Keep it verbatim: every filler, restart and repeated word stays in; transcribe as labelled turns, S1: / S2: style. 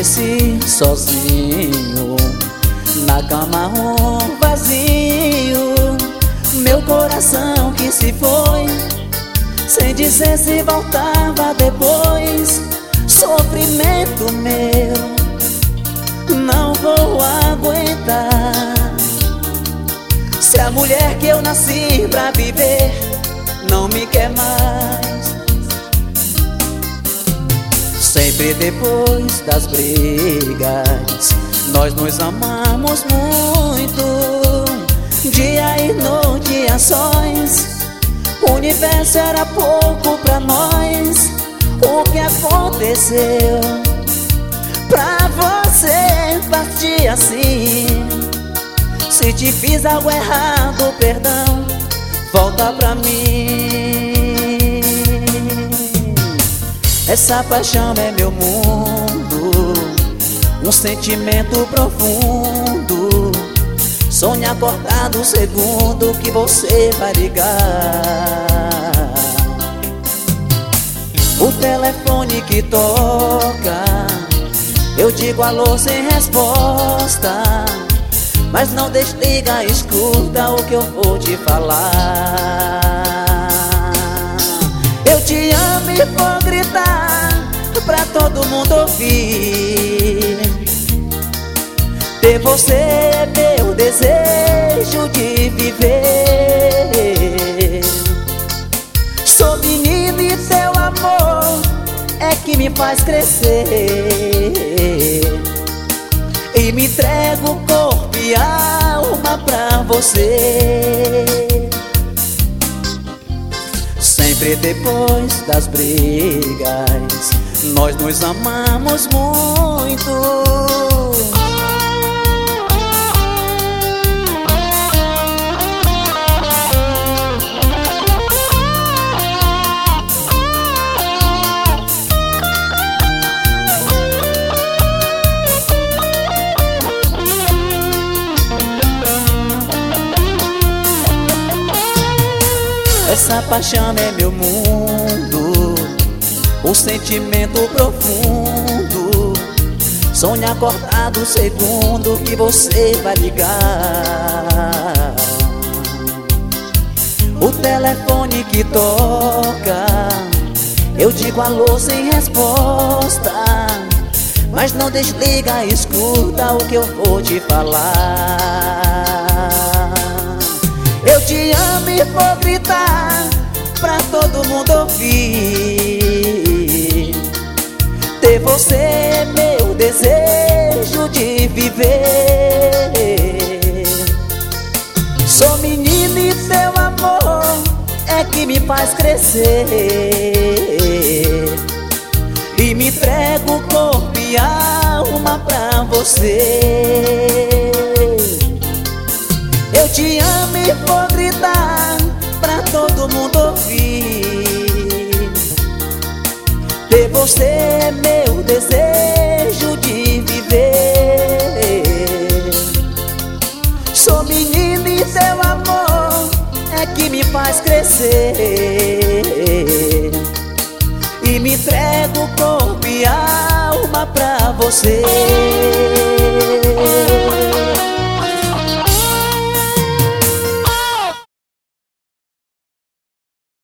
S1: Amanheci sozinho, na cama um vazio. Meu coração que se foi, sem dizer se voltava depois. Sofrimento meu, não vou aguentar. Se a mulher que eu nasci pra viver não me quer mais. Sempre depois das brigas, nós nos amamos muito, dia e noite a sós. O universo era pouco pra nós. O que aconteceu pra você partir assim? Se te fiz algo errado, perdão, volta pra mim. Essa paixão é meu mundo, um sentimento profundo. Sonho acordado o segundo que você vai ligar. O telefone que toca, eu digo alô sem resposta. Mas não desliga, escuta o que eu vou te falar. Eu te amo e vou gritar pra todo mundo ouvir. Ter você é meu desejo de viver. Sou menino e teu amor é que me faz crescer. E me entrego corpo e alma pra você. Sempre depois das brigas, nós nos amamos muito. Essa paixão é meu mundo, um sentimento profundo. Sonho acordado o segundo que você vai ligar. O telefone que toca, eu digo alô sem resposta. Mas não desliga, escuta o que eu vou te falar. Eu te amo e vou gritar pra todo mundo ouvir. Ter você é meu desejo de viver. Sou menino e teu amor é que me faz crescer. E me entrego corpo e alma pra você. Eu te amo e vou gritar pra todo mundo ouvir. Ter você é meu desejo de viver. Sou menino e teu amor é que me faz crescer. E me entrego corpo e alma pra você.